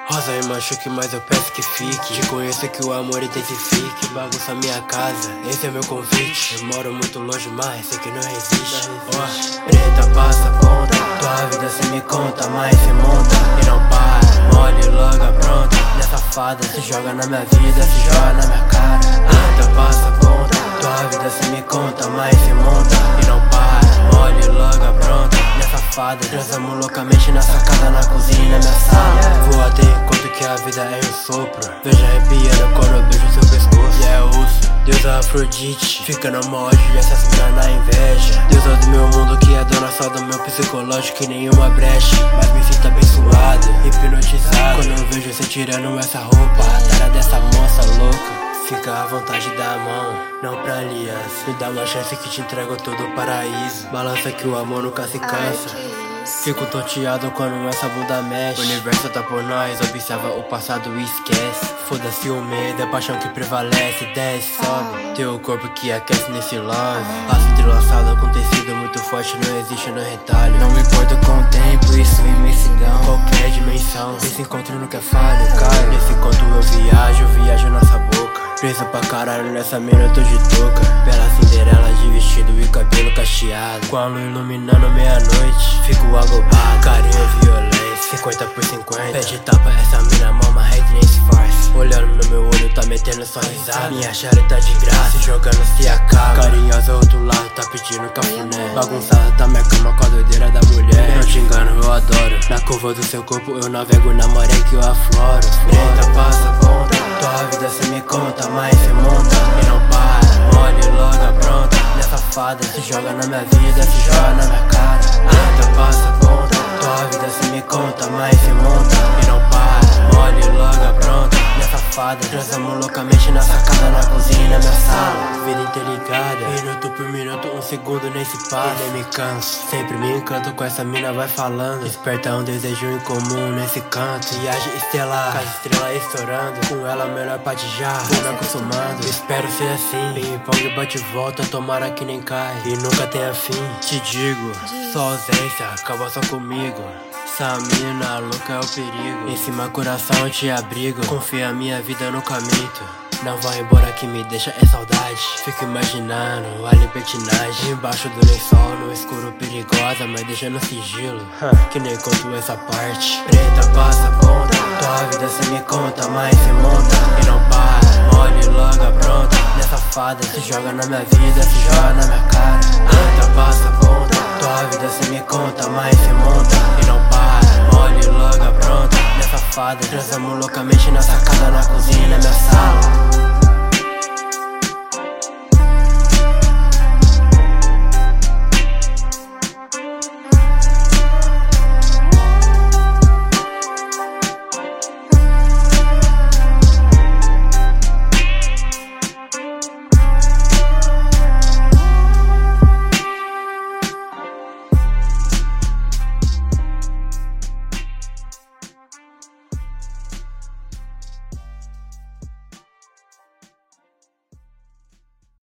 Rosa me machuque, mas eu peço que fique. Te conheço que o amor intensifique. Bagunça minha casa, esse é meu convite. Eu moro muito longe, mas sei que não resiste. Preta passa a ponta, tua vida cê me conta, mas cê monta e não para. Mole logo apronta, nessa fada se joga na minha vida, se joga na minha cara. Preta passa a ponta, tua vida cê me conta, mas cê monta e não para. Mole logo apronta, nessa fada transamos loucamente na sacada, na cozinha e na minha sala. Vou até enquanto que a vida é um sopro. Vejo arrepiando quando eu beijo seu pescoço. E é osso, deusa Afrodite, fica no molde e assassina na inveja. Deusa do meu mundo que é dona só do meu psicológico e nenhuma brecha. Mas me sinto abençoado, hipnotizado quando eu vejo você tirando essa roupa. A cara dessa moça louca, fica à vontade da mão, não pra aliança. Me dá uma chance que te entrego todo o paraíso. Balança que o amor nunca se cansa. Fico tonteado quando essa bunda mexe. O universo tá por nós, observa o passado e esquece. Foda-se o medo, é a paixão que prevalece. Desce, sobe, teu corpo que aquece nesse love. Laço entrelaçado com tecido muito forte, não existe no retalho. Não me importo com o tempo, isso é imensidão. Qualquer dimensão, esse encontro nunca é falho, caio. Nesse conto eu viajo nessa boca. Preso pra caralho nessa mina eu tô de touca. Bela Cinderela de vestido e cabelo cacheado. Com a lua iluminando meia-noite, fico agobado, carinho e violência 50/50, pede tapa, essa mina mama hate nem esforce. Olhando no meu olho tá metendo só risada. Minha chale tá de graça, se jogando se acaba. Carinhosa outro lado tá pedindo cafuné. Bagunçada tá minha cama com a doideira da mulher. Não te engano, eu adoro. Na curva do seu corpo eu navego na maré que eu afloro. Preta passa a ponta, tua vida cê me conta, mas cê monta e não para. Mole logo apronta, nessa fada se joga na minha vida, se joga na minha cara. Preta passa a ponta, tua vida cê me conta, mas cê monta e não para. Mole logo apronta, nessa fada transamos loucamente na sacada, na cozinha e na minha sala. Vida interligada, minuto por minuto, um segundo nem se passa. Nem me canso, sempre me encanto com essa mina, vai falando. Desperta um desejo incomum nesse canto. Viagem estelar, com as estrelas estourando. Com ela melhor patijar, vou me acostumando. Espero ser assim, ping-pong bate e volta, tomara que nem cai e nunca tenha fim. Te digo, só ausência, acaba só comigo. Essa mina louca é o perigo. Em cima coração eu te abrigo. Confia minha vida no caminho. Não vai embora que me deixa é saudade. Fico imaginando a libertinagem embaixo do lençol, no escuro perigosa, mas deixa no sigilo, que nem conto essa parte. Preta passa a ponta, tua vida cê me conta, mas cê monta e não para. Mole logo apronta, nessa fada se joga na minha vida, se joga na minha cara. Preta passa a ponta, tua vida cê me conta, mas cê monta e não para. Mole logo apronta, nessa fada transamos loucamente na sacada, na cozinha e na minha sala.